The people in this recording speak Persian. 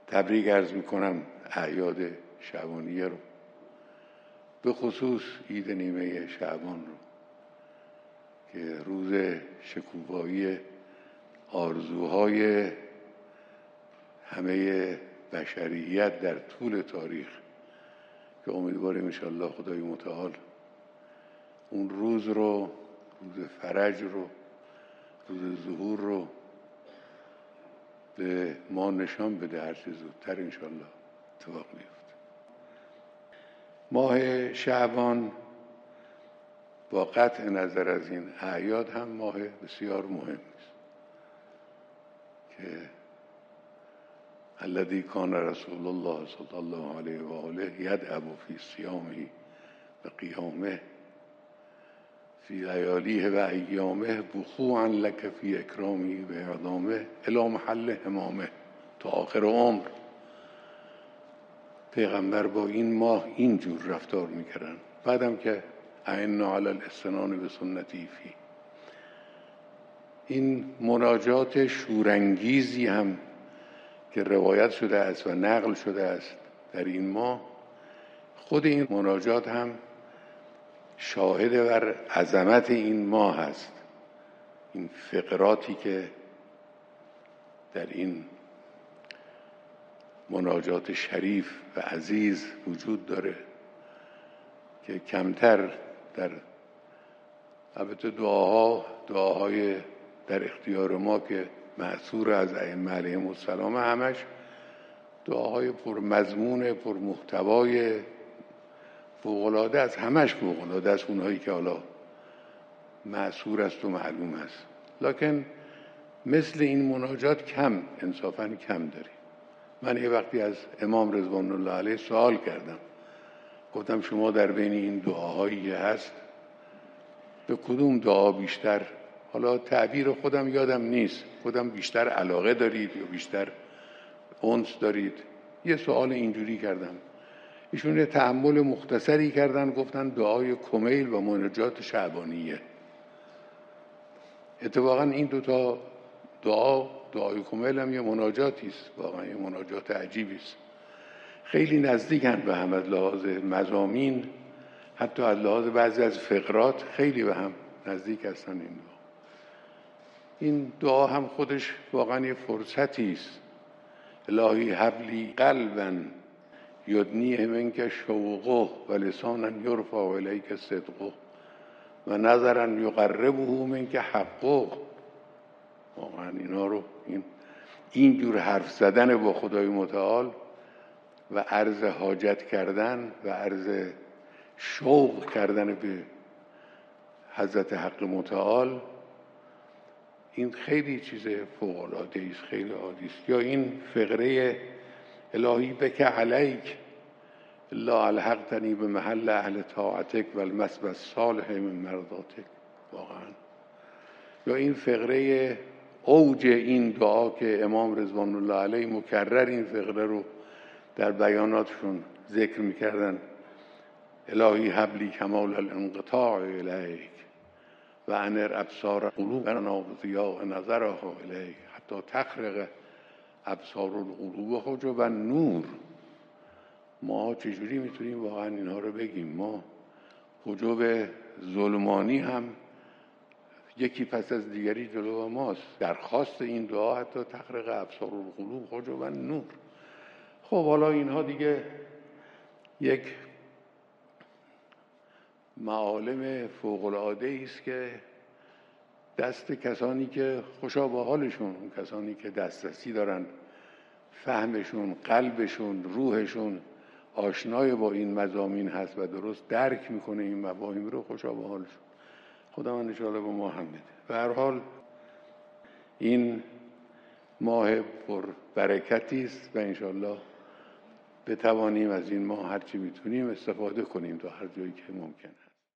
تبریک عرض میکنم اعیاد شعبانیه رو، به خصوص عید نیمه شعبان رو که روز شکوفایی آرزوهای همه بشریت در طول تاریخ که امیدواریم انشاءالله خدای متعال اون روز رو، روز فرج رو، روز ظهور رو به ما نشان بده هر چه زودتر انشاءالله اتفاق میفته. ماه شعبان با قطع نظر از این اعیاد هم ماه بسیار مهم است که الذی کان رسول الله صلی الله علیه و آله یدعو فی صیامه و قیامه فی لیالیه و ایامه بخوعا لک فی اکرامی و اعدامه الی محل همامه تا آخر عمر. پیغمبر با این ماه اینجور رفتار میکردن. بعدم که اعنا علی الاستنان به سنتی فی، این مناجات شورانگیزی هم که روایت شده است و نقل شده است در این ماه، خود این مناجات هم شاهد بر عظمت این ماه است. این فقراتی که در این مناجات شریف و عزیز وجود داره که کمتر در البته دعاهای در اختیار ما که مأثور از ائمه علیهم السلام، همش دعاهای پرمضمون پرمحتوای فوق‌العاده است، همش فوق‌العاده است اونهایی که حالا مأثور است و معلوم است، لکن مثل این مناجات کم، انصافاً کم داریم. من یه وقتی از امام رضوان الله علیه سوال کردم، گفتم شما در بین این دعاهایی که هست به کدوم دعا بیشتر، حالا تعبیر خودم یادم نیست، خودم بیشتر علاقه دارید یا بیشتر انس دارید؟ یه سوال اینجوری کردم. ایشون یه تأمل مختصری کردن، گفتن دعای کمیل و مناجات شعبانیه. اتفاقا این دوتا دعای کمیل هم یه مناجاتی است، واقعا یه مناجات عجیبی است. خیلی نزدیکن به هم از لحاظ مضامین، حتی از لحاظ بعضی از فقرات خیلی به هم نزدیک هستن این دعا. این دعا هم خودش واقعا یه فرصتی است. الهی حبلی قلبا یدنیه منک شوقه و لسانا یرفع الیک صدقه و نظرا یقربه منک حقه. واقعا اینا رو اینجور حرف زدن با خدای متعال و عرض حاجت کردن و عرض شوق کردن به حضرت حق متعال، این خیلی چیز فوق‌العاده است، خیلی عالی است. یا این فقره الهی بک علیک الا الحقتنی به محل اهل طاعتک و المثوى الصالح من مرضاتک، واقعا. یا این فقره اوج این دعا که امام رضوان الله علیه مکرر این فقره رو در بیاناتشون ذکر میکردن، الهی حبلی کمال الانقطاع الیک و انر ابصار قلوبنا بضیاء نظرها الیک حتی تخرق ابصار القلوب حجب النور. ما چجوری میتونیم واقعا اینها رو بگیم؟ ما حجب ظلمانی هم یکی پس از دیگری جلو ماست. درخواست این دعا حتی تخرق ابصار القلوب حجب النور. خب حالا اینها دیگه یک معالم فوق‌العاده است که دست کسانی که خوشا با حالشون، کسانی که دسترسی دارن، فهمشون، قلبشون، روحشون آشنای با این مضامین هست و درست درک میکنه این مفاهیم رو، خوشا با حالشون. خدا من انشاءالله به ما هم بده. به هر حال این ماه پر برکتی است و انشاءالله بتوانیم از این ماه هرچی میتونیم استفاده کنیم تا هر جایی که ممکنه.